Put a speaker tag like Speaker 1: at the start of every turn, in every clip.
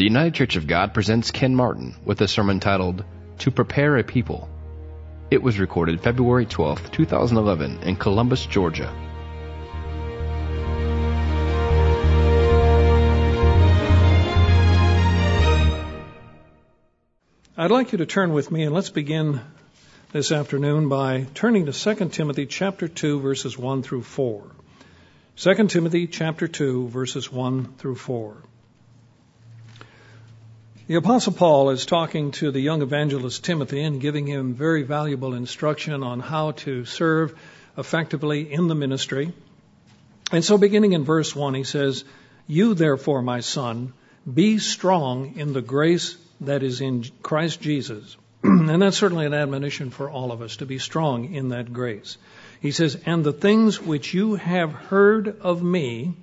Speaker 1: The United Church of God presents Ken Martin with a sermon titled, To Prepare a People. It was recorded February 12, 2011 in Columbus, Georgia.
Speaker 2: I'd like you to turn with me, and let's begin this afternoon by turning to 2 Timothy chapter 2, verses 1 through 4. 2 Timothy chapter 2, verses 1 through 4. The Apostle Paul is talking to the young evangelist Timothy and giving him very valuable instruction on how to serve effectively in the ministry. And so beginning in verse 1, he says, You therefore, my son, be strong in the grace that is in Christ Jesus. And that's certainly an admonition for all of us, to be strong in that grace. He says, And the things which you have heard of me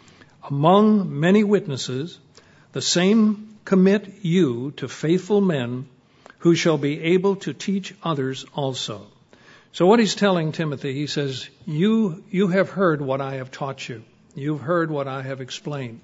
Speaker 2: among many witnesses, the same commit you to faithful men who shall be able to teach others also. So what he's telling Timothy, he says, you have heard what I have taught you. You've heard what I have explained.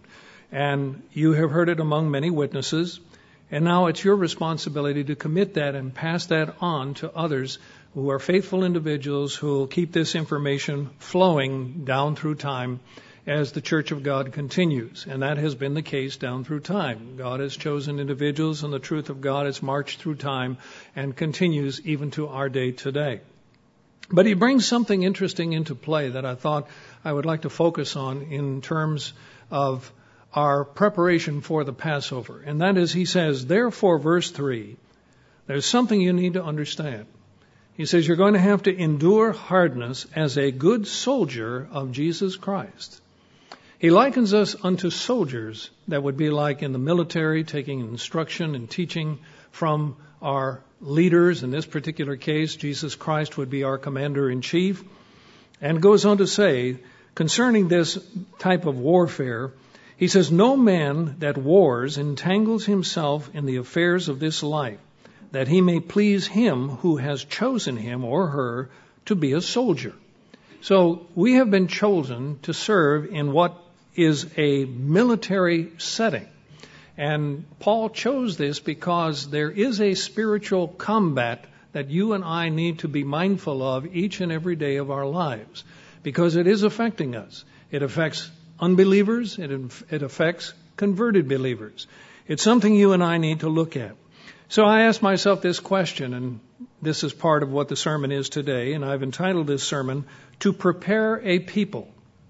Speaker 2: And you have heard it among many witnesses. And now it's your responsibility to commit that and pass that on to others who are faithful individuals who will keep this information flowing down through time as the Church of God continues. And that has been the case down through time. God has chosen individuals, and the truth of God has marched through time and continues even to our day today. But he brings something interesting into play that I thought I would like to focus on in terms of our preparation for the Passover. And that is, he says, therefore, verse 3, there's something you need to understand. He says you're going to have to endure hardness as a good soldier of Jesus Christ. He likens us unto soldiers that would be like in the military, taking instruction and teaching from our leaders. In this particular case, Jesus Christ would be our commander-in-chief. And goes on to say, concerning this type of warfare, he says, No man that wars entangles himself in the affairs of this life, that he may please him who has chosen him or her to be a soldier. So we have been chosen to serve in what is a military setting. And Paul chose this because there is a spiritual combat that you and I need to be mindful of each and every day of our lives, because it is affecting us. It affects unbelievers. It affects converted believers. It's something you and I need to look at. So I asked myself this question, and this is part of what the sermon is today, and I've entitled this sermon, To Prepare a People.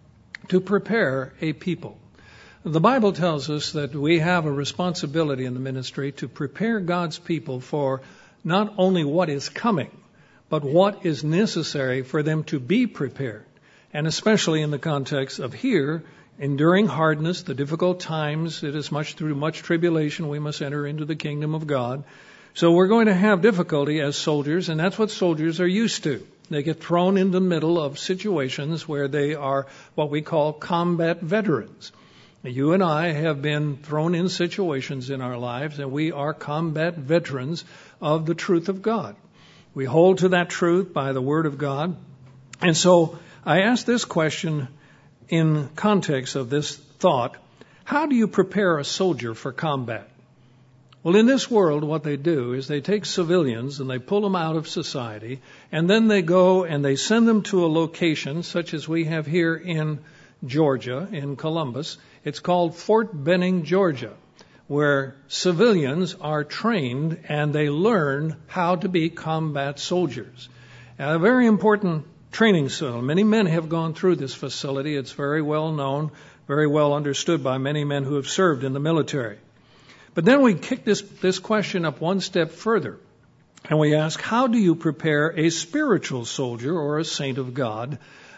Speaker 2: To prepare a people. The Bible tells us that we have a responsibility in the ministry to prepare God's people for not only what is coming, but what is necessary for them to be prepared. And especially in the context of here, enduring hardness, the difficult times, it is through much tribulation we must enter into the kingdom of God. So we're going to have difficulty as soldiers, and that's what soldiers are used to. They get thrown in the middle of situations where they are what we call combat veterans. You and I have been thrown in situations in our lives, and we are combat veterans of the truth of God. We hold to that truth by the Word of God. And so I asked this question in context of this thought: how do you prepare a soldier for combat? Well, in this world, what they do is they take civilians and they pull them out of society, and then they go and they send them to a location such as we have here in Georgia, in Columbus. It's called Fort Benning, Georgia, where civilians are trained and they learn how to be combat soldiers. A very important training center. Many men have gone through this facility. It's very well known, very well understood by many men who have served in the military. But then we kick this question up one step further, and we ask, how do you prepare a spiritual soldier or a saint of God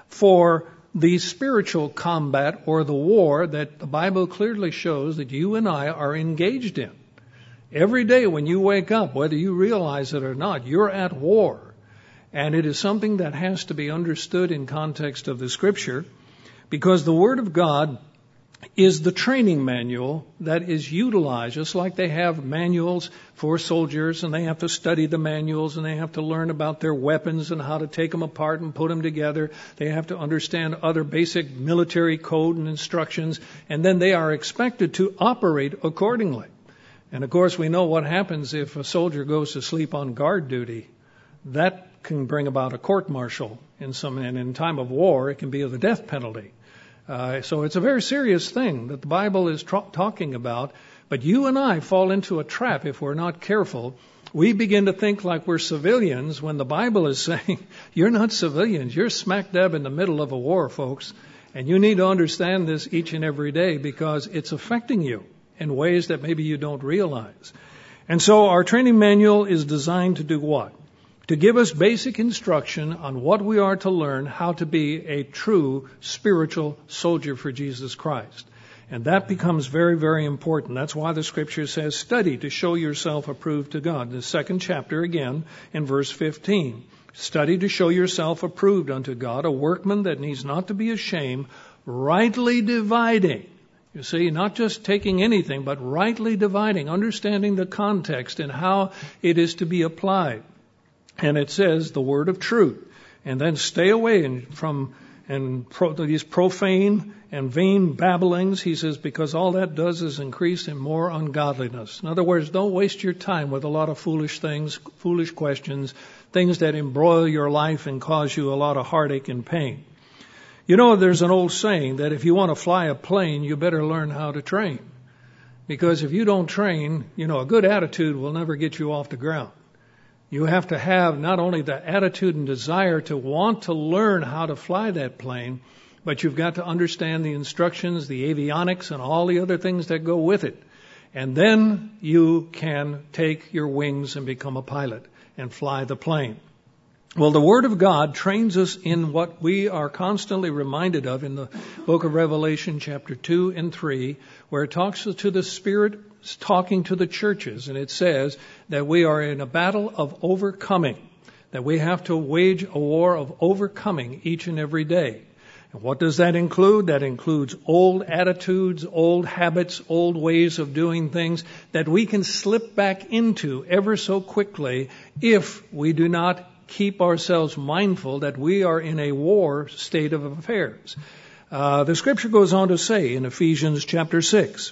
Speaker 2: for the spiritual combat or the war that the Bible clearly shows that you and I are engaged in? Every day when you wake up, whether you realize it or not, you're at war. And it is something that has to be understood in context of the Scripture, because the Word of God is the training manual that is utilized, just like they have manuals for soldiers, and they have to study the manuals, and they have to learn about their weapons and how to take them apart and put them together. They have to understand other basic military code and instructions, and then they are expected to operate accordingly. And of course, we know what happens if a soldier goes to sleep on guard duty. That can bring about a court-martial and in time of war, it can be the death penalty. So it's a very serious thing that the Bible is talking about. But you and I fall into a trap if we're not careful. We begin to think like we're civilians when the Bible is saying, you're not civilians. You're smack dab in the middle of a war, folks. And you need to understand this each and every day because it's affecting you in ways that maybe you don't realize. And so our training manual is designed to do what? To give us basic instruction on what we are to learn, how to be a true spiritual soldier for Jesus Christ. And that becomes very, very important. That's why the Scripture says, study to show yourself approved to God. The second chapter again in verse 15. Study to show yourself approved unto God, a workman that needs not to be ashamed, rightly dividing. You see, not just taking anything, but rightly dividing, understanding the context and how it is to be applied. And it says the word of truth. And then stay away from these profane and vain babblings. He says, because all that does is increase in more ungodliness. In other words, don't waste your time with a lot of foolish things, foolish questions, things that embroil your life and cause you a lot of heartache and pain. You know, there's an old saying that if you want to fly a plane, you better learn how to train. Because if you don't train, a good attitude will never get you off the ground. You have to have not only the attitude and desire to want to learn how to fly that plane, but you've got to understand the instructions, the avionics, and all the other things that go with it. And then you can take your wings and become a pilot and fly the plane. Well, the Word of God trains us in what we are constantly reminded of in the book of Revelation, chapter 2 and 3, where it talks to the Spirit talking to the churches, and it says that we are in a battle of overcoming, that we have to wage a war of overcoming each and every day. And what does that include? That includes old attitudes, old habits, old ways of doing things that we can slip back into ever so quickly if we do not keep ourselves mindful that we are in a war state of affairs. The Scripture goes on to say in Ephesians chapter 6,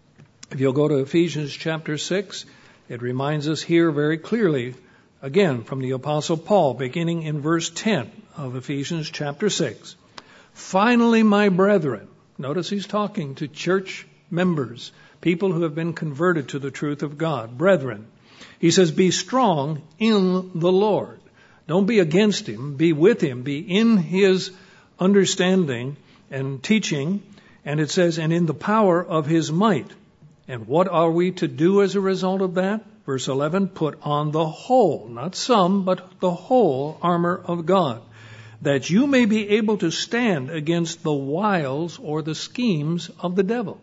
Speaker 2: if you'll go to Ephesians chapter 6, it reminds us here very clearly, again, from the Apostle Paul, beginning in verse 10 of Ephesians chapter 6. Finally, my brethren, notice he's talking to church members, people who have been converted to the truth of God, brethren. He says, be strong in the Lord. Don't be against him, be with him, be in his understanding and teaching. And it says, and in the power of his might. And what are we to do as a result of that? Verse 11, put on the whole, not some, but the whole armor of God, that you may be able to stand against the wiles or the schemes of the devil.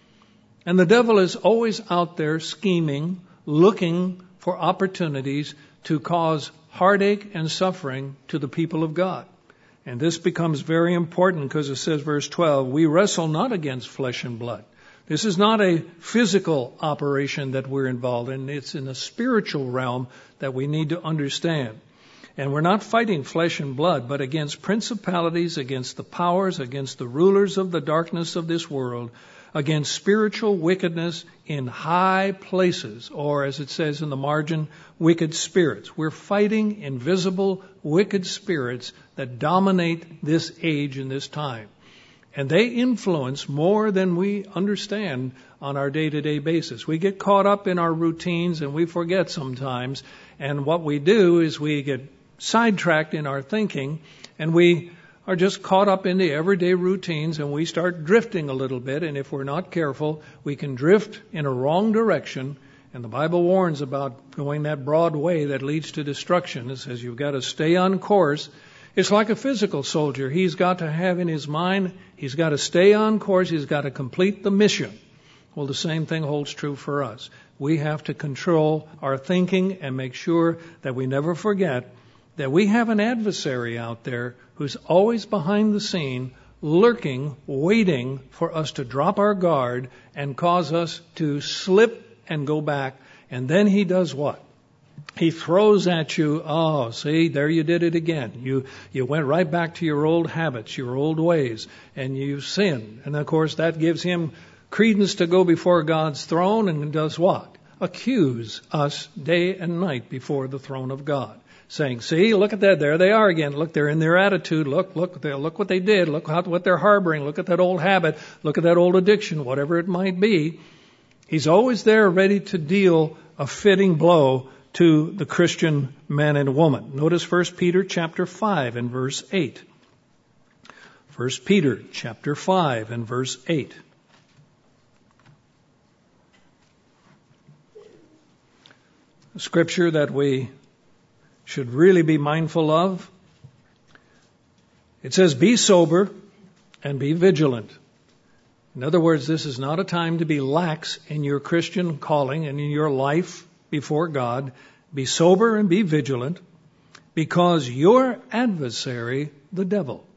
Speaker 2: And the devil is always out there scheming, looking for opportunities to cause heartache and suffering to the people of God. And this becomes very important because it says, verse 12, we wrestle not against flesh and blood. This is not a physical operation that we're involved in. It's in a spiritual realm that we need to understand. And we're not fighting flesh and blood, but against principalities, against the powers, against the rulers of the darkness of this world, against spiritual wickedness in high places, or as it says in the margin, wicked spirits. We're fighting invisible wicked spirits that dominate this age and this time. And they influence more than we understand on our day-to-day basis. We get caught up in our routines and we forget sometimes. And what we do is we get sidetracked in our thinking and we are just caught up in the everyday routines and we start drifting a little bit. And if we're not careful, we can drift in a wrong direction. And the Bible warns about going that broad way that leads to destruction. It says you've got to stay on course. It's like a physical soldier. He's got to have in his mind, he's got to stay on course, he's got to complete the mission. Well, the same thing holds true for us. We have to control our thinking and make sure that we never forget that we have an adversary out there who's always behind the scene, lurking, waiting for us to drop our guard and cause us to slip and go back. And then he does what? He throws at you, oh, see, there you did it again. You went right back to your old habits, your old ways, and you sinned. And of course, that gives him credence to go before God's throne and does what? accuse us day and night before the throne of God, saying, see, look at that, there they are again. Look, they're in their attitude. Look what they did. Look what they're harboring. Look at that old habit. Look at that old addiction, whatever it might be. He's always there ready to deal a fitting blow to the Christian man and woman. Notice 1 Peter chapter 5 and verse 8. 1 Peter chapter 5 and verse 8. A scripture that we should really be mindful of. It says, be sober and be vigilant. In other words, this is not a time to be lax in your Christian calling and in your life before God. Be sober and be vigilant, because your adversary, the devil.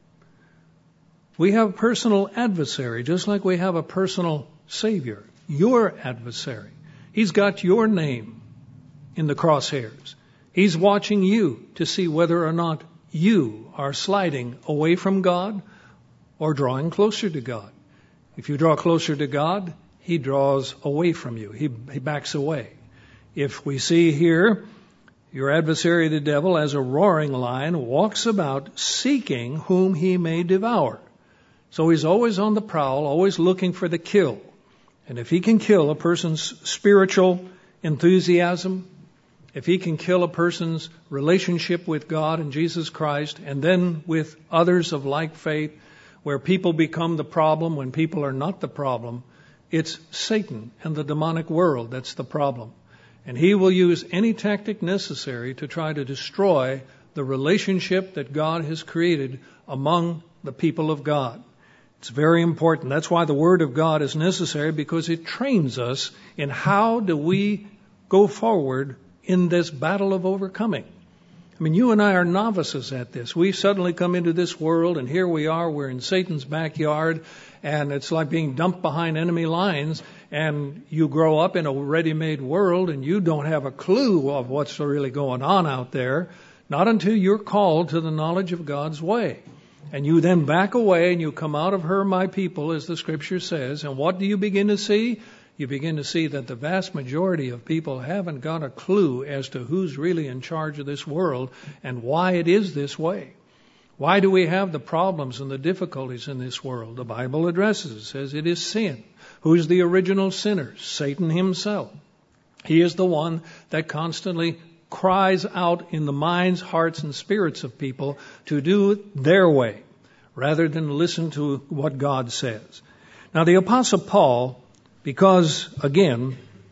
Speaker 2: We have a personal adversary, just like we have a personal Savior. Your adversary. He's got your name in the crosshairs. He's watching you to see whether or not you are sliding away from God or drawing closer to God. If you draw closer to God, He draws away from you. He backs away. If we see here, your adversary, the devil, as a roaring lion, walks about seeking whom he may devour. So he's always on the prowl, always looking for the kill. And if he can kill a person's spiritual enthusiasm, if he can kill a person's relationship with God and Jesus Christ, and then with others of like faith, where people become the problem when people are not the problem, it's Satan and the demonic world that's the problem. And he will use any tactic necessary to try to destroy the relationship that God has created among the people of God. It's very important. That's why the Word of God is necessary, because it trains us in how do we go forward in this battle of overcoming. I mean, you and I are novices at this. We suddenly come into this world, and here we are, we're in Satan's backyard, and it's like being dumped behind enemy lines, and you grow up in a ready-made world, and you don't have a clue of what's really going on out there, not until you're called to the knowledge of God's way. And you then back away, and you come out of her, my people, as the Scripture says, and what do you begin to see? You begin to see that the vast majority of people haven't got a clue as to who's really in charge of this world and why it is this way. Why do we have the problems and the difficulties in this world? The Bible addresses it, says it is sin. Who's the original sinner? Satan himself. He is the one that constantly cries out in the minds, hearts, and spirits of people to do it their way, rather than listen to what God says. Now, the Apostle Paul, because, again,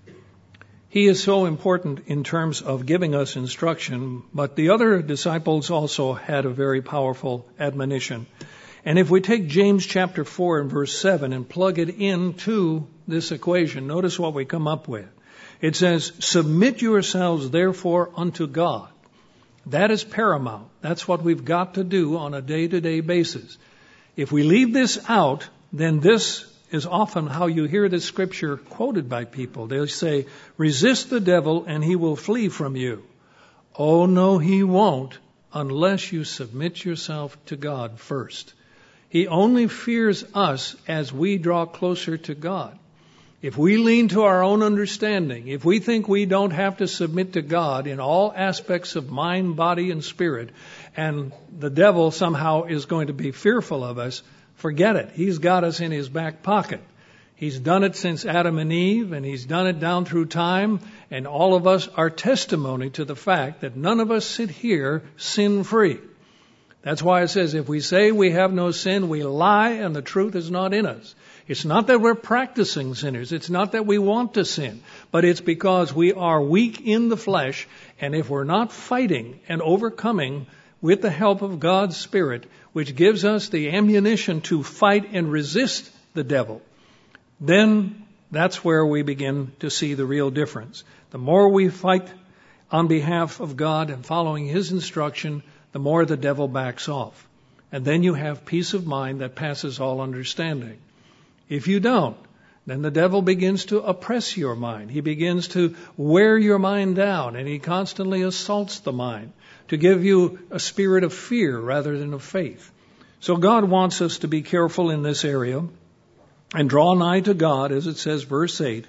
Speaker 2: he is so important in terms of giving us instruction, but the other disciples also had a very powerful admonition. And if we take James chapter 4 and verse 7 and plug it into this equation, notice what we come up with. It says, submit yourselves therefore unto God. That is paramount. That's what we've got to do on a day-to-day basis. If we leave this out, then this is often how you hear this scripture quoted by people. They'll say, resist the devil and he will flee from you. Oh, no, he won't unless you submit yourself to God first. He only fears us as we draw closer to God. If we lean to our own understanding, if we think we don't have to submit to God in all aspects of mind, body, and spirit, and the devil somehow is going to be fearful of us, forget it. He's got us in his back pocket. He's done it since Adam and Eve, and he's done it down through time, and all of us are testimony to the fact that none of us sit here sin-free. That's why it says, if we say we have no sin, we lie and the truth is not in us. It's not that we're practicing sinners. It's not that we want to sin. But it's because we are weak in the flesh, and if we're not fighting and overcoming with the help of God's Spirit, which gives us the ammunition to fight and resist the devil, then that's where we begin to see the real difference. The more we fight on behalf of God and following His instruction, the more the devil backs off. And then you have peace of mind that passes all understanding. If you don't, then the devil begins to oppress your mind. He begins to wear your mind down, and he constantly assaults the mind to give you a spirit of fear rather than of faith. So God wants us to be careful in this area and draw nigh to God, as it says, verse 8,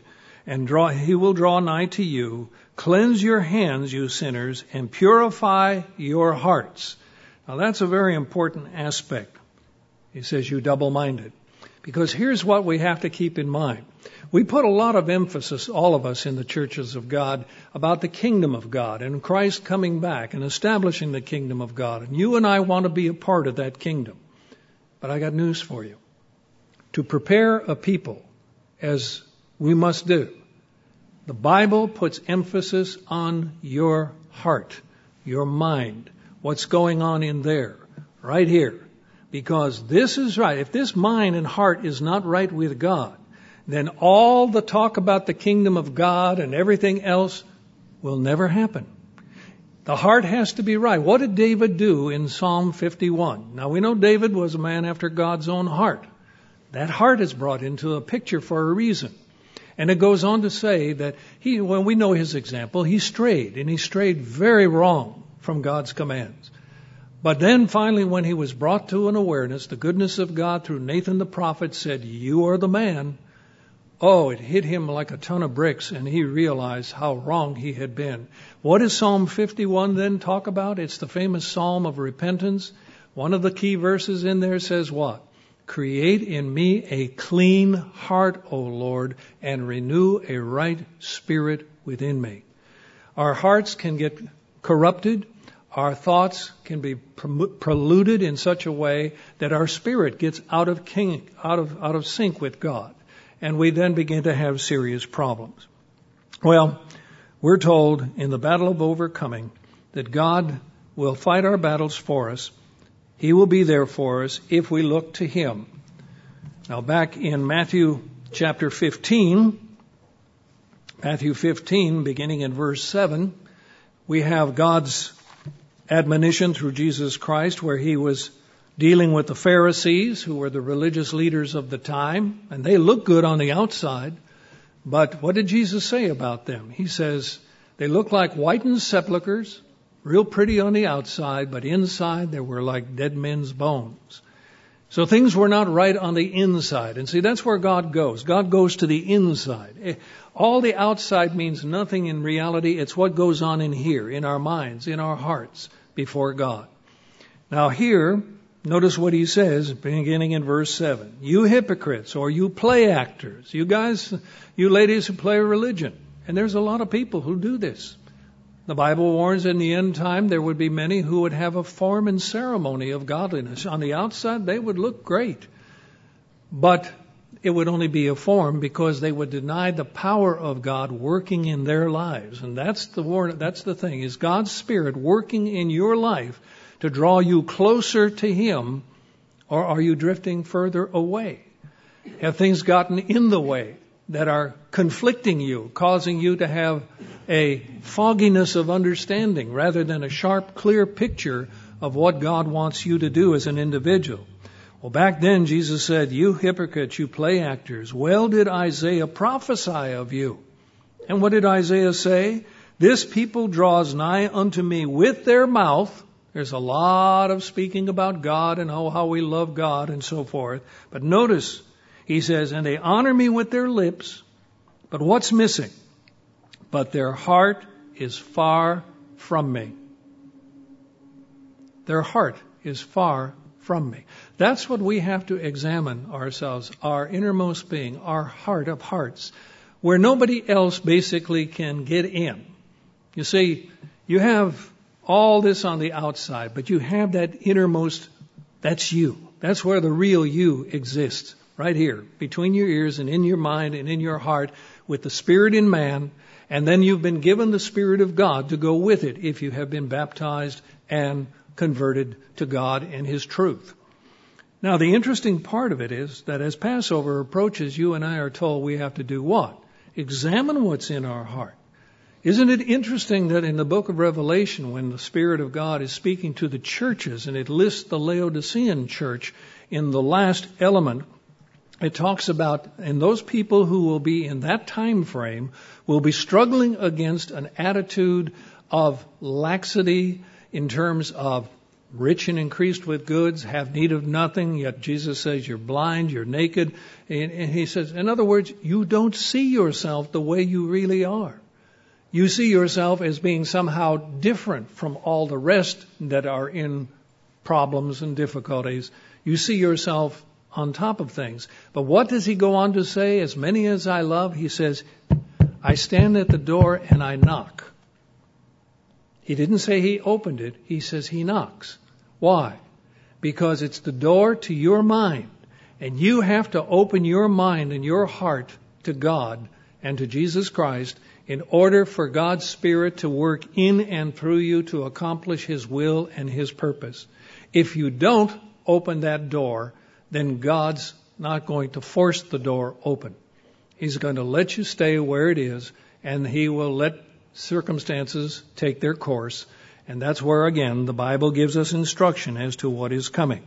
Speaker 2: and he will draw nigh to you. Cleanse your hands, you sinners, and purify your hearts. Now that's a very important aspect. He says, you double-minded. Because here's what we have to keep in mind. We put a lot of emphasis, all of us in the churches of God, about the kingdom of God and Christ coming back and establishing the kingdom of God. And you and I want to be a part of that kingdom. But I got news for you. To prepare a people, as we must do, the Bible puts emphasis on your heart, your mind, what's going on in there, right here. Because this is right. If this mind and heart is not right with God, then all the talk about the kingdom of God and everything else will never happen. The heart has to be right. What did David do in Psalm 51? Now we know David was a man after God's own heart. That heart is brought into a picture for a reason. And it goes on to say that when we know his example, he strayed, and he strayed very wrong from God's commands. But then finally, when he was brought to an awareness, the goodness of God through Nathan the prophet said, you are the man. Oh, it hit him like a ton of bricks, and he realized how wrong he had been. What does Psalm 51 then talk about? It's the famous Psalm of repentance. One of the key verses in there says what? Create in me a clean heart, O Lord, and renew a right spirit within me. Our hearts can get corrupted. Our thoughts can be polluted in such a way that our spirit gets out of sync with God. And we then begin to have serious problems. Well, we're told in the battle of overcoming that God will fight our battles for us. He will be there for us if we look to Him. Now back in Matthew chapter 15, beginning in verse 7, we have God's admonition through Jesus Christ where He was dealing with the Pharisees, who were the religious leaders of the time, and they look good on the outside. But what did Jesus say about them? He says, they look like whitened sepulchres, real pretty on the outside, but inside they were like dead men's bones. So things were not right on the inside. And see, that's where God goes. God goes to the inside. All the outside means nothing in reality. It's what goes on in here, in our minds, in our hearts, before God. Now here, notice what He says, beginning in verse 7. You hypocrites, or you play actors, you guys, you ladies who play religion. And there's a lot of people who do this. The Bible warns in the end time there would be many who would have a form and ceremony of godliness. On the outside, they would look great. But it would only be a form because they would deny the power of God working in their lives. And that's the thing, is God's Spirit working in your life to draw you closer to Him, or are you drifting further away? Have things gotten in the way that are conflicting you, causing you to have a fogginess of understanding rather than a sharp, clear picture of what God wants you to do as an individual? Well, back then Jesus said, you hypocrites, you play actors, well did Isaiah prophesy of you. And what did Isaiah say? This people draws nigh unto me with their mouth. There's a lot of speaking about God and how we love God and so forth. But notice, he says, and they honor me with their lips, but what's missing? But their heart is far from me. Their heart is far from me. That's what we have to examine ourselves, our innermost being, our heart of hearts, where nobody else basically can get in. You see, you have all this on the outside, but you have that innermost, that's you. That's where the real you exists, right here, between your ears and in your mind and in your heart, with the Spirit in man, and then you've been given the Spirit of God to go with it if you have been baptized and converted to God and His truth. Now, the interesting part of it is that as Passover approaches, you and I are told we have to do what? Examine what's in our heart. Isn't it interesting that in the book of Revelation, when the Spirit of God is speaking to the churches, and it lists the Laodicean church in the last element, it talks about, and those people who will be in that time frame will be struggling against an attitude of laxity in terms of rich and increased with goods, have need of nothing, yet Jesus says you're blind, you're naked. And he says, in other words, you don't see yourself the way you really are. You see yourself as being somehow different from all the rest that are in problems and difficulties. You see yourself on top of things. But what does he go on to say? As many as I love, he says, I stand at the door and I knock. He didn't say he opened it. He says he knocks. Why? Because it's the door to your mind. And you have to open your mind and your heart to God and to Jesus Christ in order for God's Spirit to work in and through you to accomplish His will and His purpose. If you don't open that door, then God's not going to force the door open. He's going to let you stay where it is, and He will let circumstances take their course. And that's where, again, the Bible gives us instruction as to what is coming.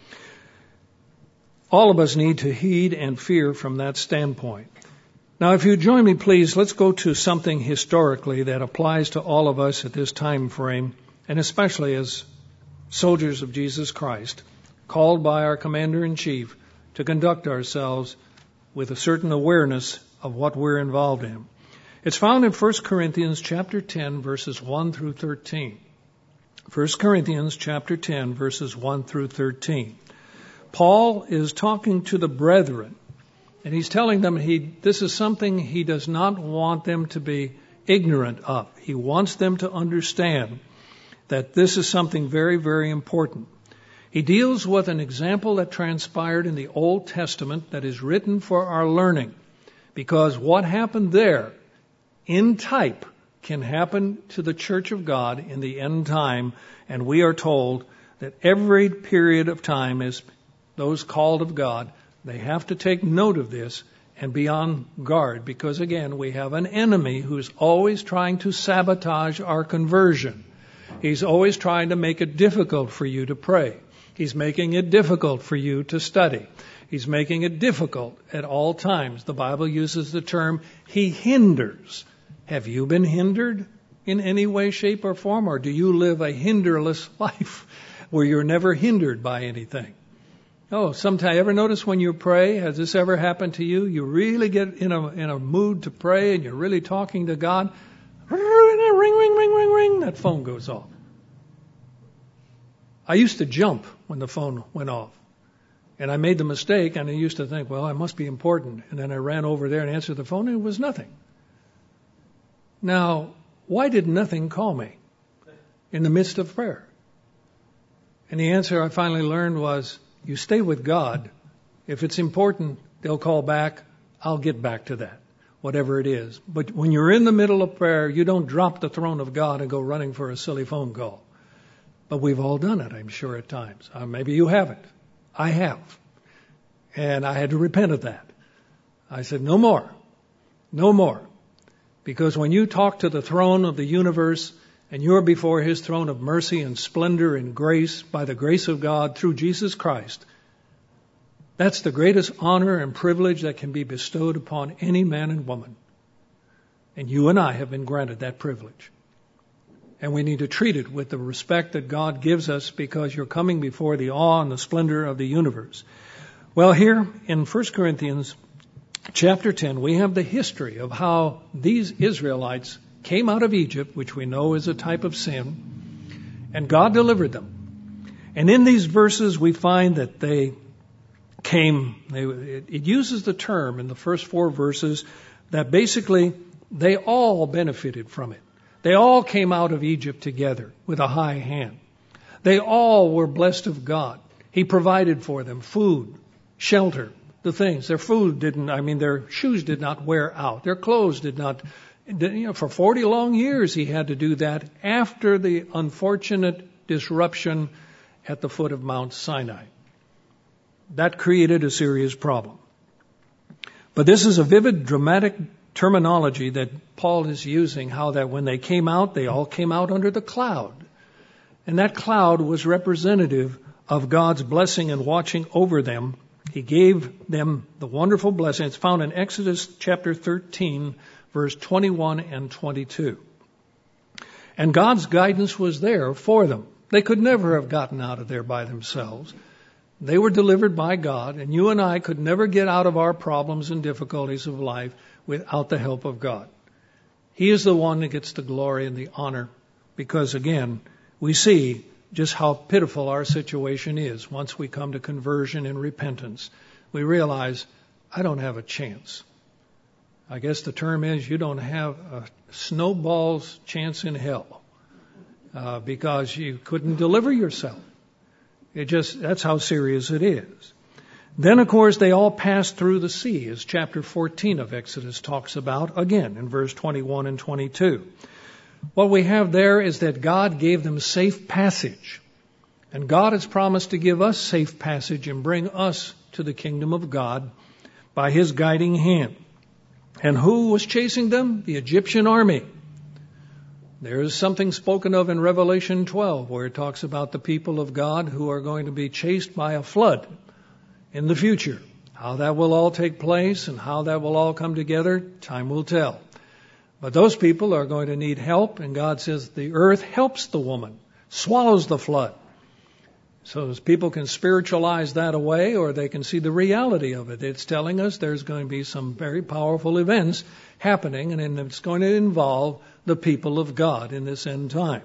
Speaker 2: All of us need to heed and fear from that standpoint. Now, if you join me, please, let's go to something historically that applies to all of us at this time frame, and especially as soldiers of Jesus Christ, called by our Commander-in-Chief to conduct ourselves with a certain awareness of what we're involved in. It's found in 1 Corinthians chapter 10, verses 1 through 13. 1 Corinthians chapter 10, verses 1 through 13. Paul is talking to the brethren, and he's telling them this is something he does not want them to be ignorant of. He wants them to understand that this is something very, very important. He deals with an example that transpired in the Old Testament that is written for our learning, because what happened there in type can happen to the church of God in the end time, and we are told that every period of time is those called of God, they have to take note of this and be on guard, because again, we have an enemy who's always trying to sabotage our conversion. He's always trying to make it difficult for you to pray. He's making it difficult for you to study. He's making it difficult at all times. The Bible uses the term, he hinders. Have you been hindered in any way, shape, or form? Or do you live a hinderless life where you're never hindered by anything? Oh, sometimes, ever notice when you pray, has this ever happened to you? You really get in a mood to pray and you're really talking to God. Ring, ring, ring, ring, ring. That phone goes off. I used to jump when the phone went off. And I made the mistake, and I used to think, well, it must be important. And then I ran over there and answered the phone, and it was nothing. Now, why did nothing call me in the midst of prayer? And the answer I finally learned was, you stay with God. If it's important, they'll call back. I'll get back to that, whatever it is. But when you're in the middle of prayer, you don't drop the throne of God and go running for a silly phone call. But we've all done it, I'm sure, at times. Maybe you haven't. I have. And I had to repent of that. I said, no more. No more. Because when you talk to the throne of the universe and you're before His throne of mercy and splendor and grace by the grace of God through Jesus Christ, that's the greatest honor and privilege that can be bestowed upon any man and woman. And you and I have been granted that privilege. And we need to treat it with the respect that God gives us, because you're coming before the awe and the splendor of the universe. Well, here in 1 Corinthians chapter 10, we have the history of how these Israelites came out of Egypt, which we know is a type of sin, and God delivered them. And in these verses, we find that it uses the term in the first 4 verses that basically they all benefited from it. They all came out of Egypt together with a high hand. They all were blessed of God. He provided for them food, shelter, the things. Their shoes did not wear out. Their clothes did not, for 40 long years He had to do that after the unfortunate disruption at the foot of Mount Sinai. That created a serious problem. But this is a vivid, dramatic terminology that Paul is using, how that when they came out, they all came out under the cloud. And that cloud was representative of God's blessing and watching over them. He gave them the wonderful blessing. It's found in Exodus chapter 13, verse 21 and 22. And God's guidance was there for them. They could never have gotten out of there by themselves. They were delivered by God, and you and I could never get out of our problems and difficulties of life without the help of God. He is the one that gets the glory and the honor, because again, we see just how pitiful our situation is. Once we come to conversion and repentance, we realize, I don't have a chance. I guess the term is, you don't have a snowball's chance in hell, because you couldn't deliver yourself. That's how serious it is. Then, of course, they all passed through the sea, as chapter 14 of Exodus talks about, again, in verse 21 and 22. What we have there is that God gave them safe passage. And God has promised to give us safe passage and bring us to the kingdom of God by His guiding hand. And who was chasing them? The Egyptian army. There is something spoken of in Revelation 12 where it talks about the people of God who are going to be chased by a flood in the future. How that will all take place and how that will all come together, time will tell. But those people are going to need help, and God says the earth helps the woman, swallows the flood. So as people can spiritualize that away, or they can see the reality of it. It's telling us there's going to be some very powerful events happening, and it's going to involve the people of God in this end time.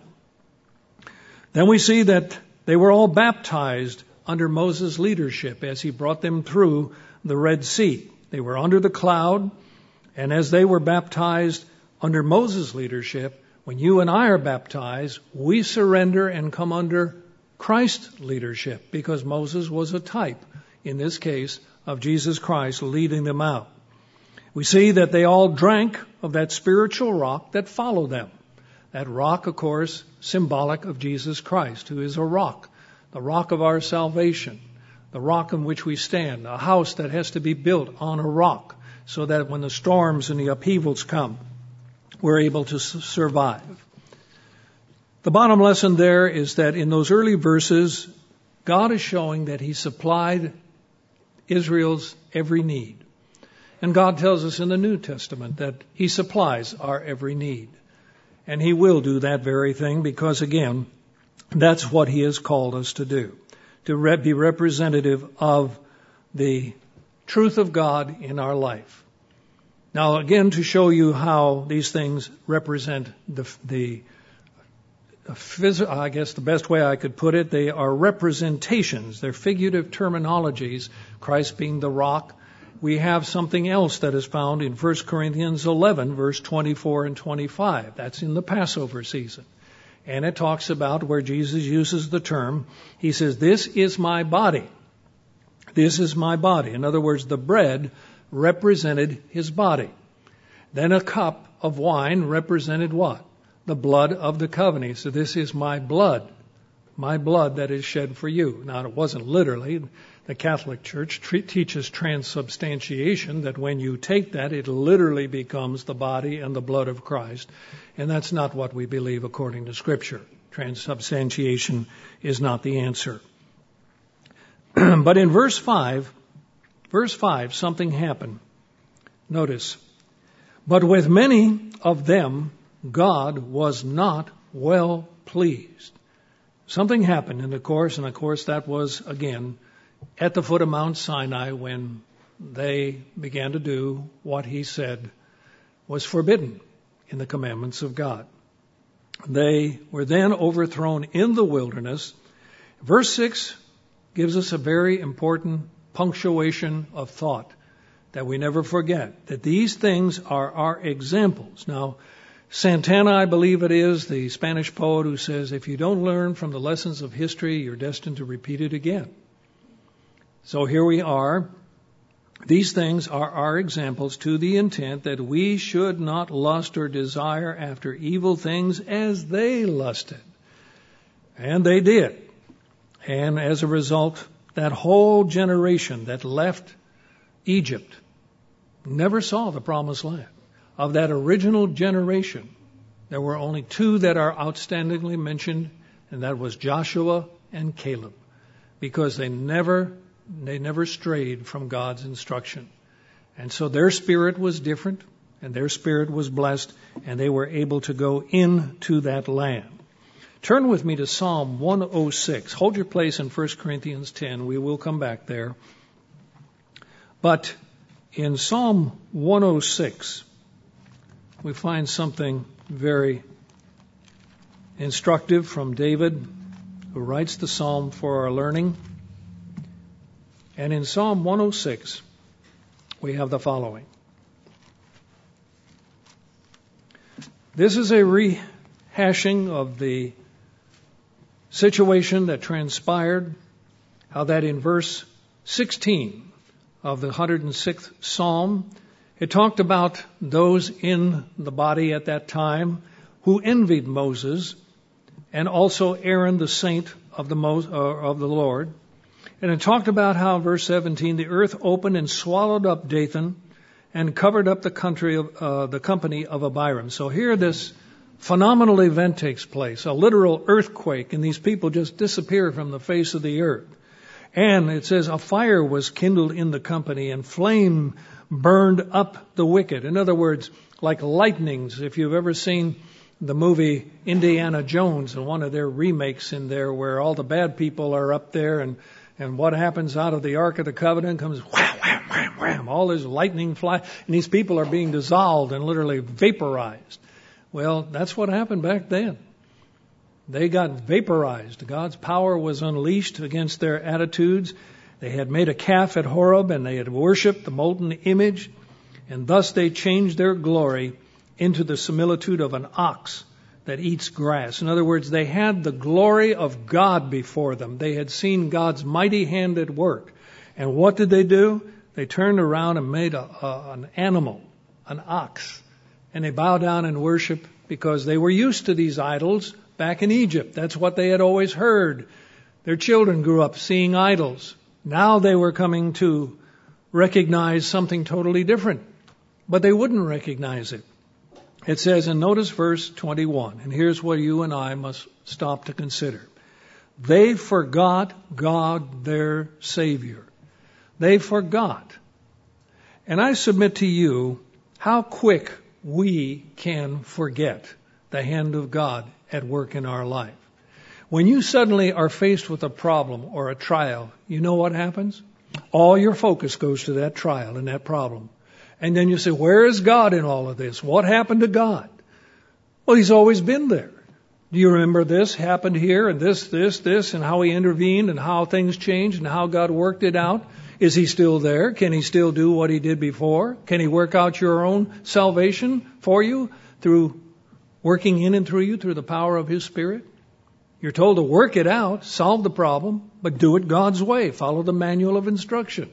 Speaker 2: Then we see that they were all baptized under Moses' leadership as he brought them through the Red Sea. They were under the cloud, and as they were baptized under Moses' leadership, when you and I are baptized, we surrender and come under Christ's leadership, because Moses was a type, in this case, of Jesus Christ leading them out. We see that they all drank of that spiritual rock that followed them. That rock, of course, symbolic of Jesus Christ, who is a rock, the rock of our salvation, the rock on which we stand, a house that has to be built on a rock so that when the storms and the upheavals come, we're able to survive. The bottom lesson there is that in those early verses, God is showing that He supplied Israel's every need. And God tells us in the New Testament that He supplies our every need. And He will do that very thing because, again, that's what He has called us to do, to be representative of the truth of God in our life. Now, again, to show you how these things represent I guess the best way I could put it, they are representations. They're figurative terminologies, Christ being the rock. We have something else that is found in 1 Corinthians 11, verse 24 and 25. That's in the Passover season. And it talks about where Jesus uses the term, He says, "This is my body." This is my body. In other words, the bread represented His body. Then a cup of wine represented what? The blood of the covenant. So this is my blood that is shed for you. Now, it wasn't literally. The Catholic Church teaches transubstantiation, that when you take that, it literally becomes the body and the blood of Christ. And that's not what we believe according to Scripture. Transubstantiation is not the answer. But in verse 5, something happened. Notice, but with many of them, God was not well pleased. Something happened in the course, and of course that was, again, at the foot of Mount Sinai when they began to do what He said was forbidden in the commandments of God. They were then overthrown in the wilderness. Verse 6 gives us a very important punctuation of thought that we never forget, that these things are our examples. Now, Santana, I believe it is, the Spanish poet who says, if you don't learn from the lessons of history, you're destined to repeat it again. So here we are. These things are our examples to the intent that we should not lust or desire after evil things as they lusted. And they did. And as a result, that whole generation that left Egypt never saw the promised land. Of that original generation, there were only two that are outstandingly mentioned, and that was Joshua and Caleb, because they never strayed from God's instruction. And so their spirit was different, and their spirit was blessed, and they were able to go into that land. Turn with me to Psalm 106. Hold your place in 1 Corinthians 10. We will come back there. But in Psalm 106, we find something very instructive from David, who writes the psalm for our learning. And in Psalm 106, we have the following. This is a rehashing of the situation that transpired, how that in verse 16 of the 106th Psalm, it talked about those in the body at that time who envied Moses and also Aaron, the saint of the Lord. And it talked about how, verse 17, the earth opened and swallowed up Dathan and covered up the company of Abiram. So here this phenomenal event takes place, a literal earthquake, and these people just disappear from the face of the earth. And it says a fire was kindled in the company and flame burned up the wicked. In other words, like lightnings. If you've ever seen the movie Indiana Jones and one of their remakes in there where all the bad people are up there and what happens out of the Ark of the Covenant comes wham, wham, wham, wham. All this lightning fly, and these people are being dissolved and literally vaporized. Well, that's what happened back then. They got vaporized. God's power was unleashed against their attitudes. They had made a calf at Horeb and they had worshipped the molten image, and thus they changed their glory into the similitude of an ox that eats grass. In other words, they had the glory of God before them. They had seen God's mighty hand at work. And what did they do? They turned around and made an animal, an ox. And they bowed down and worshiped because they were used to these idols back in Egypt. That's what they had always heard. Their children grew up seeing idols. Now they were coming to recognize something totally different. But they wouldn't recognize it. It says, and notice verse 21, and here's what you and I must stop to consider. They forgot God, their Savior. They forgot. And I submit to you how quick we can forget the hand of God at work in our life. When you suddenly are faced with a problem or a trial, you know what happens? All your focus goes to that trial and that problem. And then you say, where is God in all of this? What happened to God? Well, He's always been there. Do you remember this happened here and this, and how He intervened and how things changed and how God worked it out? Is He still there? Can He still do what He did before? Can He work out your own salvation for you through working in and through you through the power of His Spirit? You're told to work it out, solve the problem, but do it God's way. Follow the manual of instruction.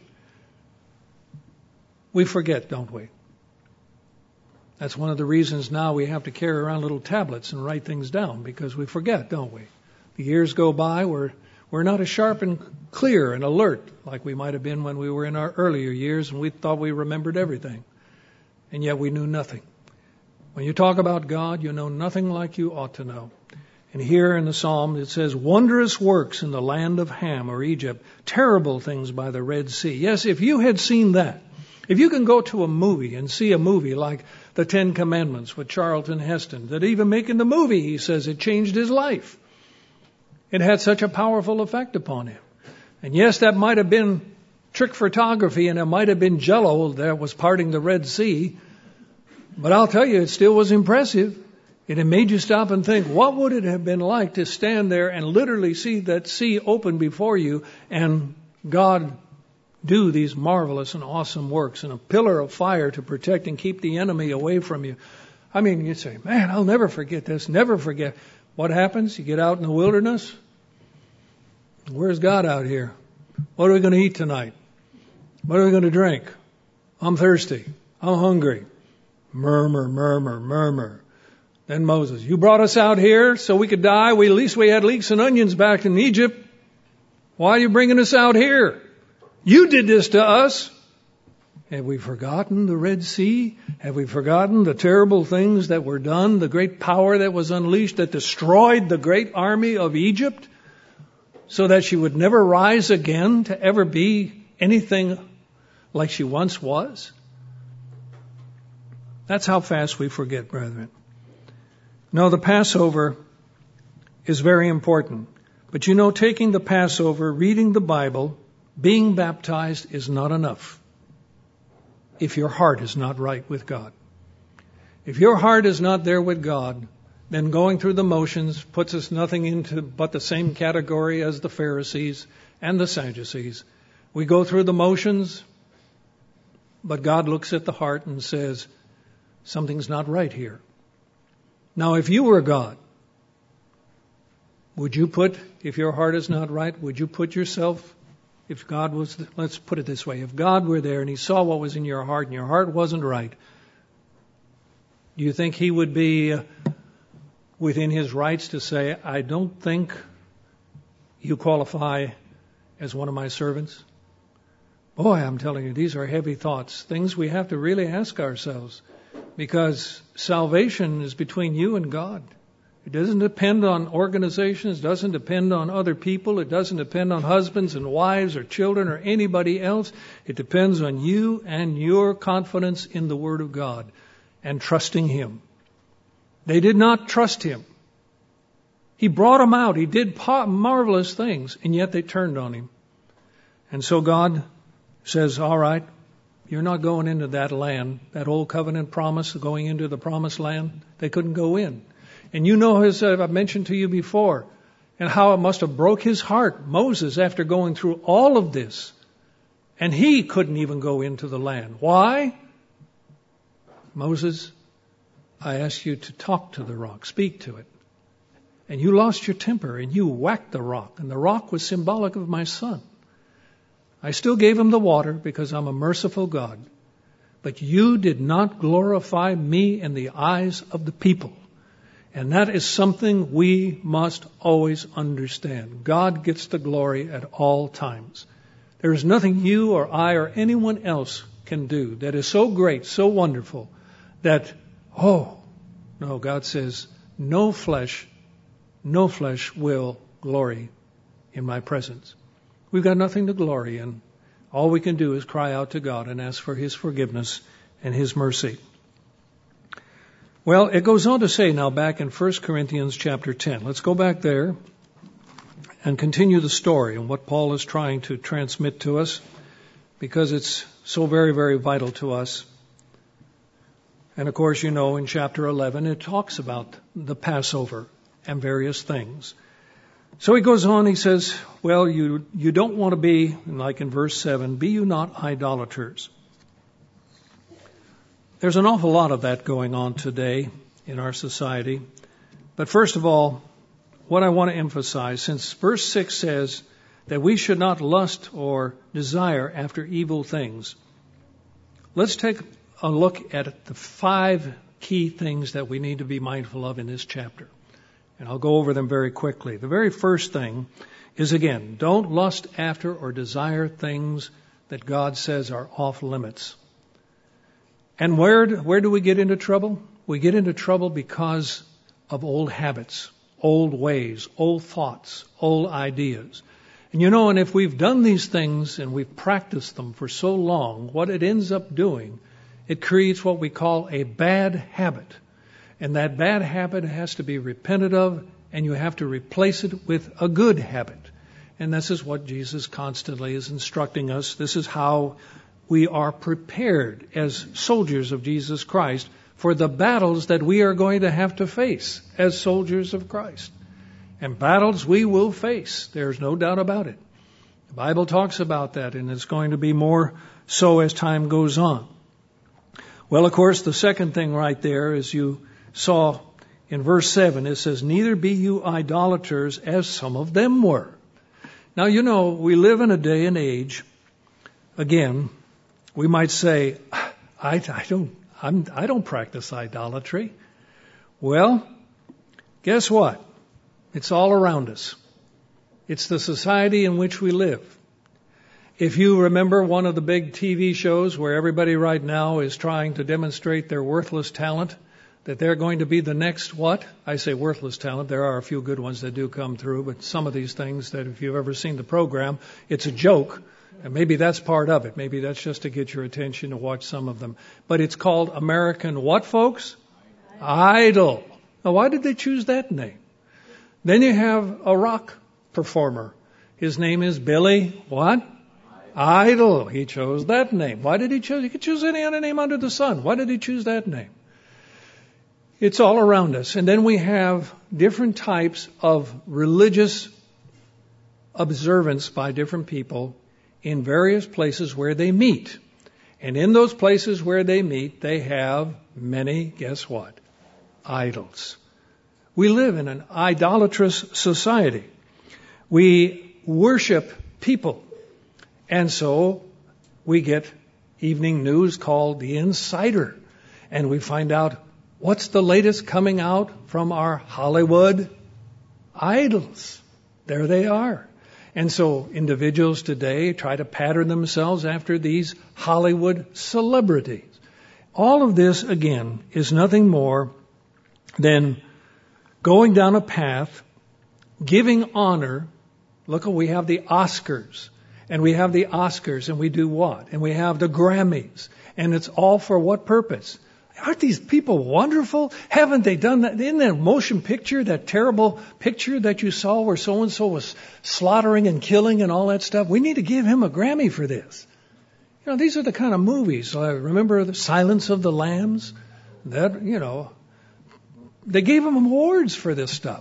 Speaker 2: We forget, don't we? That's one of the reasons now we have to carry around little tablets and write things down, because we forget, don't we? The years go by, we're not as sharp and clear and alert like we might have been when we were in our earlier years and we thought we remembered everything. And yet we knew nothing. When you talk about God, you know nothing like you ought to know. And here in the Psalm it says, wondrous works in the land of Ham or Egypt, terrible things by the Red Sea. Yes, if you had seen that, if you can go to a movie and see a movie like The Ten Commandments with Charlton Heston, that even making the movie, he says, it changed his life. It had such a powerful effect upon him. And yes, that might have been trick photography and it might have been Jello that was parting the Red Sea. But I'll tell you, it still was impressive. It had made you stop and think, what would it have been like to stand there and literally see that sea open before you and God do these marvelous and awesome works and a pillar of fire to protect and keep the enemy away from you. I mean, you say, man, I'll never forget this, never forget. What happens? You get out in the wilderness. Where's God out here? What are we going to eat tonight? What are we going to drink? I'm thirsty. I'm hungry. Murmur, murmur, murmur. Then Moses, you brought us out here so we could die. At least we had leeks and onions back in Egypt. Why are you bringing us out here? You did this to us. Have we forgotten the Red Sea? Have we forgotten the terrible things that were done, the great power that was unleashed that destroyed the great army of Egypt so that she would never rise again to ever be anything like she once was? That's how fast we forget, brethren. No, the Passover is very important. But you know, taking the Passover, reading the Bible, being baptized is not enough if your heart is not right with God. If your heart is not there with God, then going through the motions puts us nothing into but the same category as the Pharisees and the Sadducees. We go through the motions, but God looks at the heart and says, something's not right here. Now, if you were God, would you put, if your heart is not right, would you put yourself, if God was, let's put it this way, if God were there and He saw what was in your heart and your heart wasn't right, do you think He would be within His rights to say, I don't think you qualify as one of my servants? Boy, I'm telling you, these are heavy thoughts, things we have to really ask ourselves, because salvation is between you and God. It doesn't depend on organizations, it doesn't depend on other people, it doesn't depend on husbands and wives or children or anybody else. It depends on you and your confidence in the Word of God and trusting Him. They did not trust Him. He brought them out. He did marvelous things, and yet they turned on Him. And so God says, all right, you're not going into that land, that old covenant promise, going into the promised land. They couldn't go in. And you know, as I've mentioned to you before, and how it must have broke his heart, Moses, after going through all of this. And he couldn't even go into the land. Why? Moses, I asked you to talk to the rock, speak to it. And you lost your temper and you whacked the rock. And the rock was symbolic of my son. I still gave him the water because I'm a merciful God. But you did not glorify me in the eyes of the people. And that is something we must always understand. God gets the glory at all times. There is nothing you or I or anyone else can do that is so great, so wonderful, that, oh, no, God says, no flesh will glory in my presence. We've got nothing to glory in. All we can do is cry out to God and ask for His forgiveness and His mercy. Well, it goes on to say now back in 1 Corinthians chapter 10. Let's go back there and continue the story and what Paul is trying to transmit to us, because it's so very, very vital to us. And of course, you know, in chapter 11, it talks about the Passover and various things. So he goes on, he says, well, you don't want to be, like in verse 7, be you not idolaters. There's an awful lot of that going on today in our society. But first of all, what I want to emphasize, since verse 6 says that we should not lust or desire after evil things, let's take a look at the 5 key things that we need to be mindful of in this chapter. And I'll go over them very quickly. The very first thing is, again, don't lust after or desire things that God says are off limits. And where do we get into trouble? We get into trouble because of old habits, old ways, old thoughts, old ideas. And you know, and if we've done these things and we've practiced them for so long, what it ends up doing, it creates what we call a bad habit. And that bad habit has to be repented of, and you have to replace it with a good habit. And this is what Jesus constantly is instructing us. This is how we are prepared as soldiers of Jesus Christ for the battles that we are going to have to face as soldiers of Christ. And battles we will face. There's no doubt about it. The Bible talks about that, and it's going to be more so as time goes on. Well, of course, the second thing right there is you saw in verse 7, it says, neither be you idolaters as some of them were. Now, you know, we live in a day and age, again, we might say, I don't practice idolatry. Well, guess what? It's all around us. It's the society in which we live. If you remember one of the big TV shows where everybody right now is trying to demonstrate their worthless talent, that they're going to be the next what? I say worthless talent. There are a few good ones that do come through, but some of these things that if you've ever seen the program, it's a joke. And maybe that's part of it. Maybe that's just to get your attention to watch some of them. But it's called American what, folks? Idol. Now, why did they choose that name? Then you have a rock performer. His name is Billy what? Idol. He chose that name. Why did he choose? He could choose any other name under the sun. Why did he choose that name? It's all around us. And then we have different types of religious observance by different people in various places where they meet. And in those places where they meet, they have many, guess what? Idols. We live in an idolatrous society. We worship people. And so we get evening news called The Insider. And we find out what's the latest coming out from our Hollywood idols. There they are. And so individuals today try to pattern themselves after these Hollywood celebrities. All of this, again, is nothing more than going down a path, giving honor. Look, we have the Oscars. And we have the Oscars, and we do what? And we have the Grammys. And it's all for what purpose? Aren't these people wonderful? Haven't they done that? In that motion picture, that terrible picture that you saw where so-and-so was slaughtering and killing and all that stuff, we need to give him a Grammy for this. You know, these are the kind of movies. Remember the Silence of the Lambs? That, you know, they gave them awards for this stuff.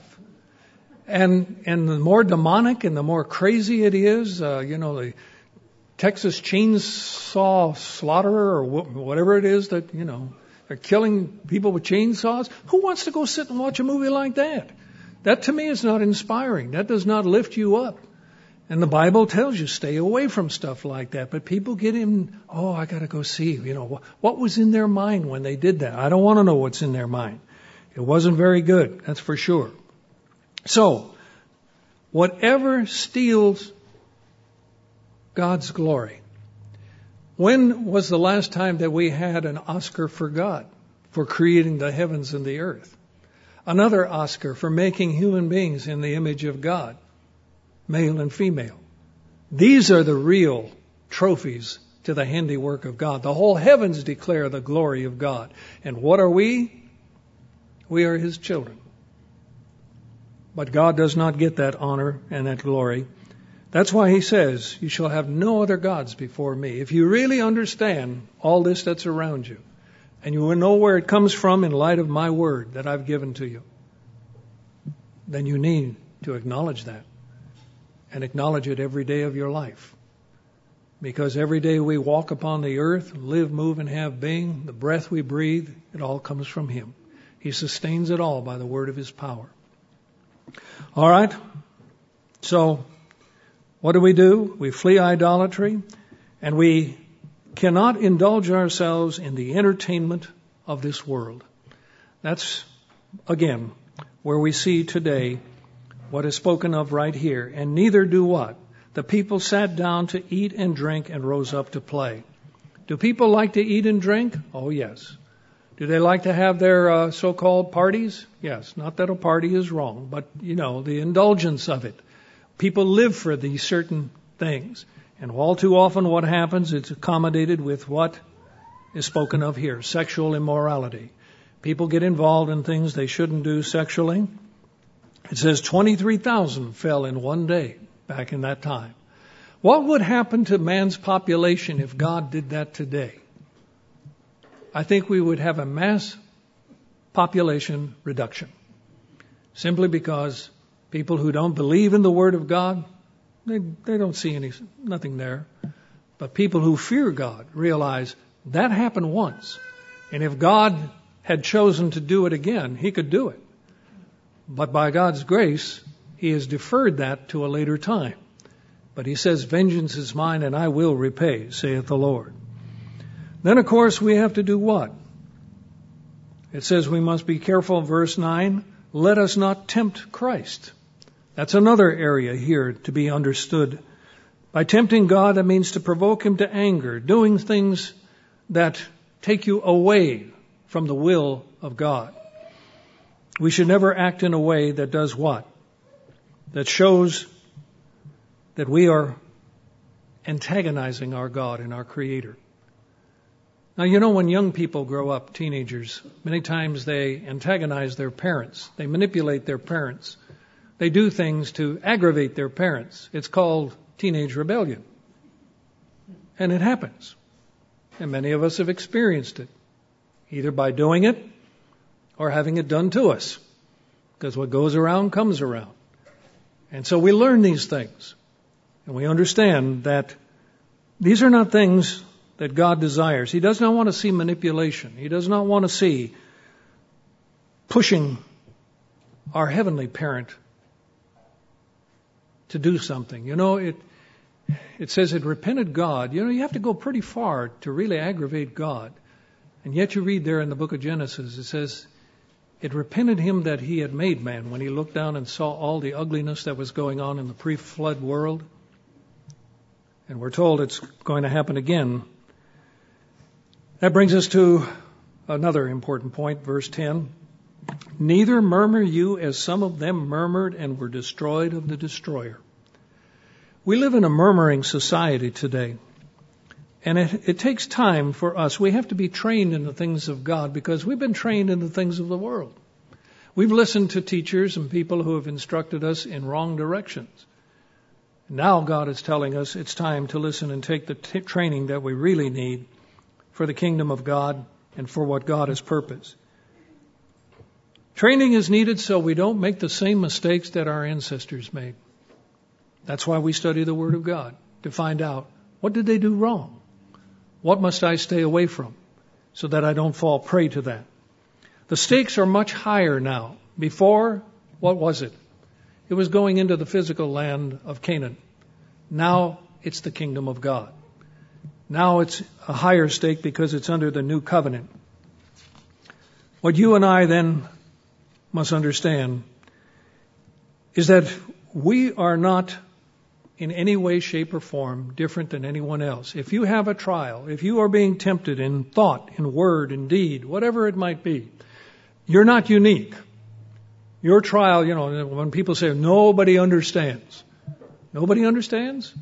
Speaker 2: And the more demonic and the more crazy it is, the Texas Chainsaw Slaughterer or whatever it is that, they're killing people with chainsaws. Who wants to go sit and watch a movie like that? That to me is not inspiring. That does not lift you up. And the Bible tells you stay away from stuff like that. But people get in, I got to go see, what was in their mind when they did that? I don't want to know what's in their mind. It wasn't very good, that's for sure. So, whatever steals God's glory. When was the last time that we had an Oscar for God, for creating the heavens and the earth? Another Oscar for making human beings in the image of God, male and female. These are the real trophies to the handiwork of God. The whole heavens declare the glory of God. And what are we? We are His children. But God does not get that honor and that glory. That's why He says, you shall have no other gods before me. If you really understand all this that's around you, and you will know where it comes from in light of my word that I've given to you, then you need to acknowledge that. And acknowledge it every day of your life. Because every day we walk upon the earth, live, move, and have being, the breath we breathe, it all comes from Him. He sustains it all by the word of His power. All right? So, what do? We flee idolatry, and we cannot indulge ourselves in the entertainment of this world. That's, again, where we see today what is spoken of right here. And neither do what? The people sat down to eat and drink and rose up to play. Do people like to eat and drink? Oh, yes. Do they like to have their so-called parties? Yes. Not that a party is wrong, but, the indulgence of it. People live for these certain things. And all too often what happens, it's accommodated with what is spoken of here, sexual immorality. People get involved in things they shouldn't do sexually. It says 23,000 fell in one day back in that time. What would happen to man's population if God did that today? I think we would have a mass population reduction. Simply because people who don't believe in the Word of God, they don't see nothing there. But people who fear God realize that happened once. And if God had chosen to do it again, He could do it. But by God's grace, He has deferred that to a later time. But He says, vengeance is mine and I will repay, saith the Lord. Then, of course, we have to do what? It says we must be careful, verse 9, let us not tempt Christ. That's another area here to be understood. By tempting God, that means to provoke Him to anger, doing things that take you away from the will of God. We should never act in a way that does what? That shows that we are antagonizing our God and our Creator. Now, when young people grow up, teenagers, many times they antagonize their parents. They manipulate their parents They do things to aggravate their parents. It's called teenage rebellion. And it happens. And many of us have experienced it, either by doing it or having it done to us. Because what goes around comes around. And so we learn these things. And we understand that these are not things that God desires. He does not want to see manipulation. He does not want to see pushing our heavenly parent to do something. You know, it says it repented God. You know, you have to go pretty far to really aggravate God. And yet you read there in the book of Genesis, it says, it repented him that he had made man when he looked down and saw all the ugliness that was going on in the pre-flood world. And we're told it's going to happen again. That brings us to another important point, verse 10. Neither murmur you as some of them murmured and were destroyed of the destroyer. We live in a murmuring society today. And it takes time for us. We have to be trained in the things of God because we've been trained in the things of the world. We've listened to teachers and people who have instructed us in wrong directions. Now God is telling us it's time to listen and take the training that we really need for the kingdom of God and for what God has purposed. Training is needed so we don't make the same mistakes that our ancestors made. That's why we study the Word of God, to find out what did they do wrong? What must I stay away from so that I don't fall prey to that? The stakes are much higher now. Before, what was it? It was going into the physical land of Canaan. Now it's the kingdom of God. Now it's a higher stake because it's under the new covenant. What you and I then must understand is that we are not in any way, shape, or form different than anyone else. If you have a trial, if you are being tempted in thought, in word, in deed, whatever it might be, you're not unique. Your trial, you know, when people say nobody understands, nobody understands?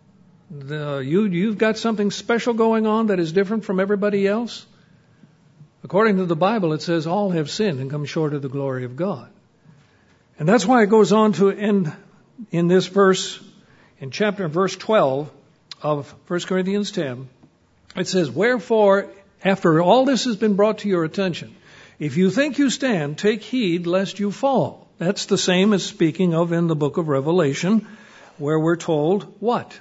Speaker 2: You've got something special going on that is different from everybody else? According to the Bible, it says all have sinned and come short of the glory of God. And that's why it goes on to end in this verse, in verse 12 of 1 Corinthians 10. It says, wherefore, after all this has been brought to your attention, if you think you stand, take heed lest you fall. That's the same as speaking of in the book of Revelation, where we're told what?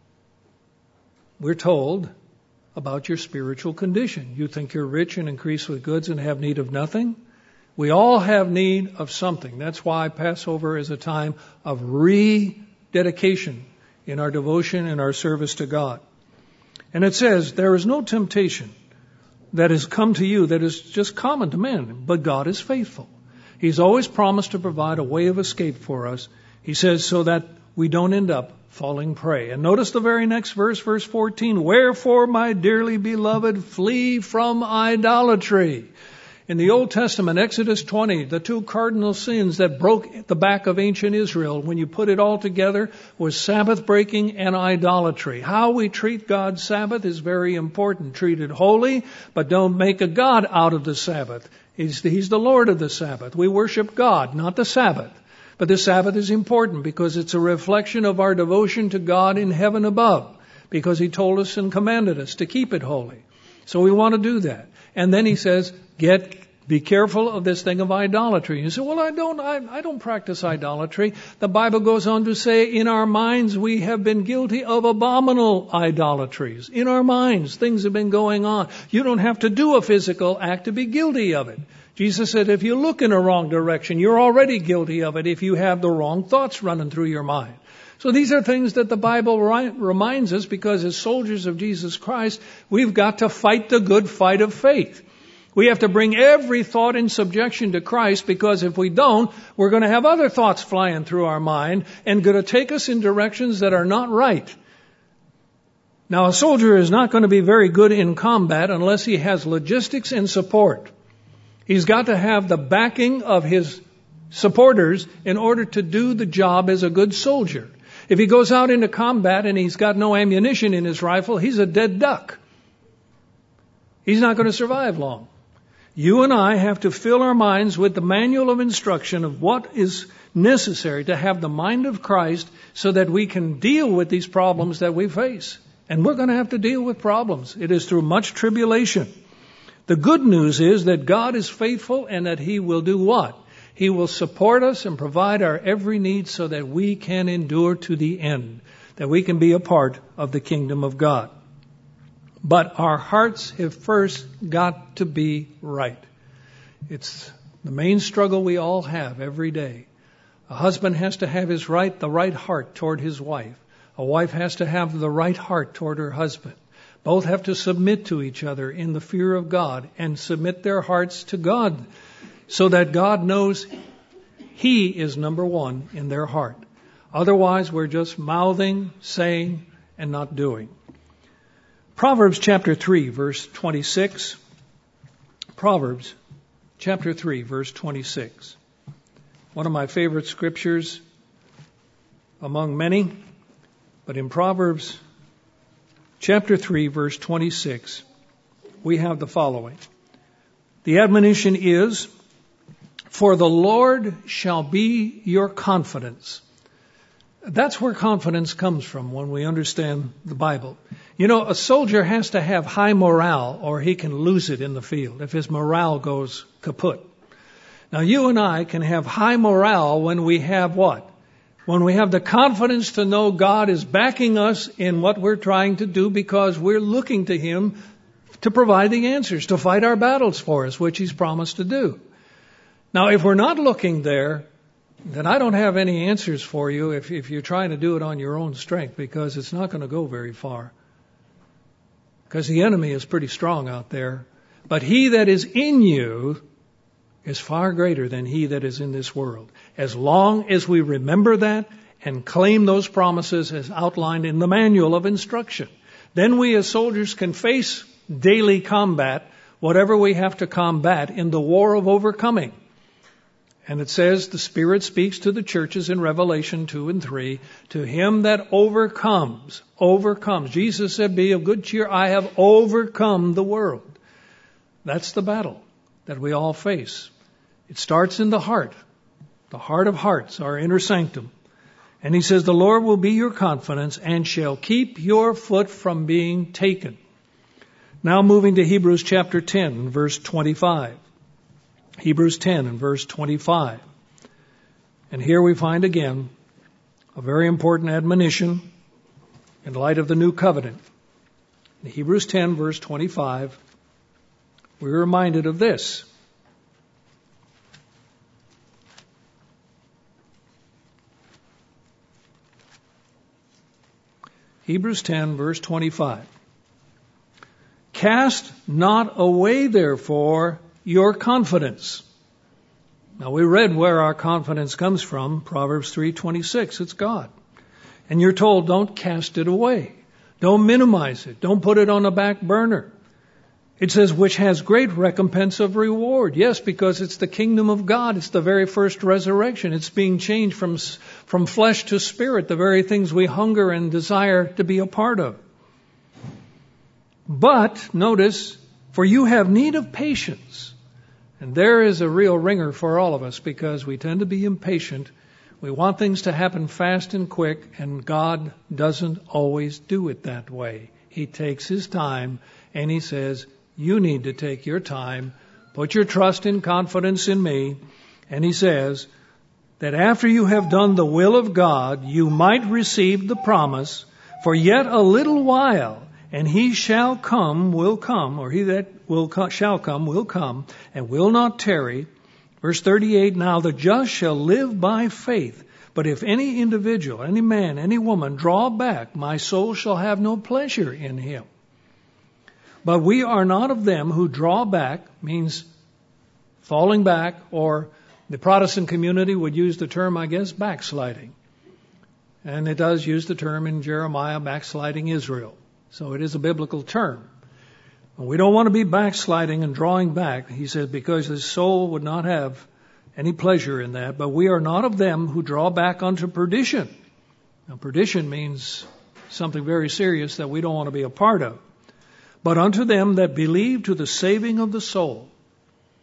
Speaker 2: We're told about your spiritual condition. You think you're rich and increase with goods and have need of nothing? We all have need of something. That's why Passover is a time of rededication in our devotion and our service to God. And it says, there is no temptation that has come to you that is just common to men, but God is faithful. He's always promised to provide a way of escape for us. He says so that we don't end up falling prey. And notice the very next verse, verse 14. Wherefore, my dearly beloved, flee from idolatry. In the Old Testament, Exodus 20, the two cardinal sins that broke the back of ancient Israel, when you put it all together, was Sabbath breaking and idolatry. How we treat God's Sabbath is very important. Treat it holy, but don't make a God out of the Sabbath. He's the Lord of the Sabbath. We worship God, not the Sabbath. But the Sabbath is important because it's a reflection of our devotion to God in heaven above, because He told us and commanded us to keep it holy. So we want to do that. And then He says, be careful of this thing of idolatry. You say, well, I don't practice idolatry. The Bible goes on to say, in our minds we have been guilty of abominable idolatries. In our minds, things have been going on. You don't have to do a physical act to be guilty of it. Jesus said, if you look in a wrong direction, you're already guilty of it if you have the wrong thoughts running through your mind. So these are things that the Bible reminds us, because as soldiers of Jesus Christ, we've got to fight the good fight of faith. We have to bring every thought in subjection to Christ, because if we don't, we're going to have other thoughts flying through our mind and going to take us in directions that are not right. Now, a soldier is not going to be very good in combat unless he has logistics and support. He's got to have the backing of his supporters in order to do the job as a good soldier. If he goes out into combat and he's got no ammunition in his rifle, he's a dead duck. He's not going to survive long. You and I have to fill our minds with the manual of instruction of what is necessary to have the mind of Christ so that we can deal with these problems that we face. And we're going to have to deal with problems. It is through much tribulation. The good news is that God is faithful and that He will do what? He will support us and provide our every need so that we can endure to the end, that we can be a part of the kingdom of God. But our hearts have first got to be right. It's the main struggle we all have every day. A husband has to have the right heart toward his wife. A wife has to have the right heart toward her husband. Both have to submit to each other in the fear of God and submit their hearts to God so that God knows He is number one in their heart. Otherwise, we're just mouthing, saying, and not doing. Proverbs chapter 3, verse 26. Proverbs chapter 3, verse 26. One of my favorite scriptures among many. But in Proverbs chapter 3, verse 26, we have the following. The admonition is, "For the Lord shall be your confidence." That's where confidence comes from when we understand the Bible. You know, a soldier has to have high morale or he can lose it in the field if his morale goes kaput. Now, you and I can have high morale when we have what? When we have the confidence to know God is backing us in what we're trying to do because we're looking to Him to provide the answers, to fight our battles for us, which He's promised to do. Now, if we're not looking there, then I don't have any answers for you if you're trying to do it on your own strength, because it's not going to go very far. Because the enemy is pretty strong out there. But He that is in you is far greater than he that is in this world. As long as we remember that and claim those promises as outlined in the manual of instruction, then we as soldiers can face daily combat, whatever we have to combat in the war of overcoming. And it says, the Spirit speaks to the churches in Revelation 2 and 3, to him that overcomes. Jesus said, be of good cheer, I have overcome the world. That's the battle that we all face. It starts in the heart of hearts, our inner sanctum. And he says, the Lord will be your confidence and shall keep your foot from being taken. Now moving to Hebrews chapter 10, verse 25. Hebrews 10 and verse 25. And here we find again a very important admonition in light of the new covenant. In Hebrews 10 verse 25, we're reminded of this. Hebrews 10 verse 25. Cast not away therefore your confidence. Now we read where our confidence comes from, Proverbs 3:26. It's God. And you're told don't cast it away. Don't minimize it. Don't put it on the back burner. It says, which has great recompense of reward. Yes, because it's the kingdom of God. It's the very first resurrection. It's being changed from flesh to spirit, the very things we hunger and desire to be a part of. But, notice, for you have need of patience. And there is a real ringer for all of us because we tend to be impatient. We want things to happen fast and quick, and God doesn't always do it that way. He takes His time, and He says, you need to take your time, put your trust and confidence in me. And He says that after you have done the will of God, you might receive the promise, for yet a little while, and He shall come, will come, or he that shall come, will come, and will not tarry. Verse 38, now the just shall live by faith. But if any individual, any man, any woman draw back, my soul shall have no pleasure in him. But we are not of them who draw back, means falling back, or the Protestant community would use the term, I guess, backsliding. And it does use the term in Jeremiah, backsliding Israel. So it is a biblical term. We don't want to be backsliding and drawing back, he said, because his soul would not have any pleasure in that. But we are not of them who draw back unto perdition. Now, perdition means something very serious that we don't want to be a part of. But unto them that believe to the saving of the soul.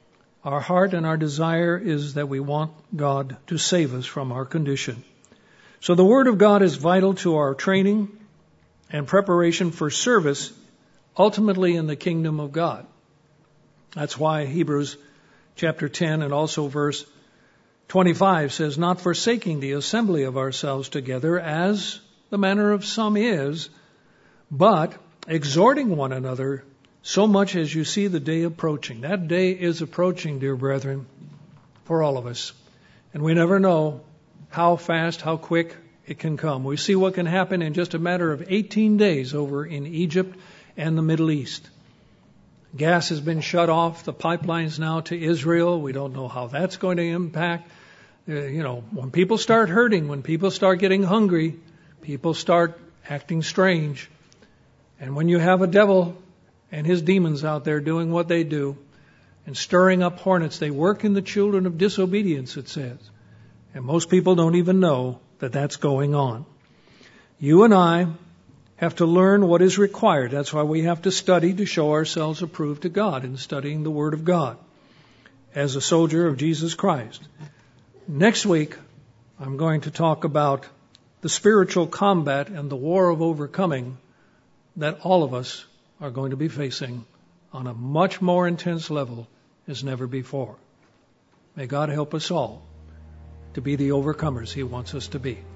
Speaker 2: Our heart and our desire is that we want God to save us from our condition. So the Word of God is vital to our training and preparation for service, ultimately in the kingdom of God. That's why Hebrews chapter 10 and also verse 25 says, not forsaking the assembly of ourselves together, as the manner of some is, but exhorting one another, so much as you see the day approaching. That day is approaching, dear brethren, for all of us. And we never know how fast, how quick it can come. We see what can happen in just a matter of 18 days over in Egypt and the Middle East. Gas has been shut off, the pipelines now to Israel. We don't know how that's going to impact. When people start hurting, when people start getting hungry, people start acting strange. And when you have a devil and his demons out there doing what they do and stirring up hornets, they work in the children of disobedience, it says. And most people don't even know that that's going on. You and I have to learn what is required. That's why we have to study to show ourselves approved to God in studying the Word of God as a soldier of Jesus Christ. Next week, I'm going to talk about the spiritual combat and the war of overcoming that all of us are going to be facing on a much more intense level as never before. May God help us all to be the overcomers He wants us to be.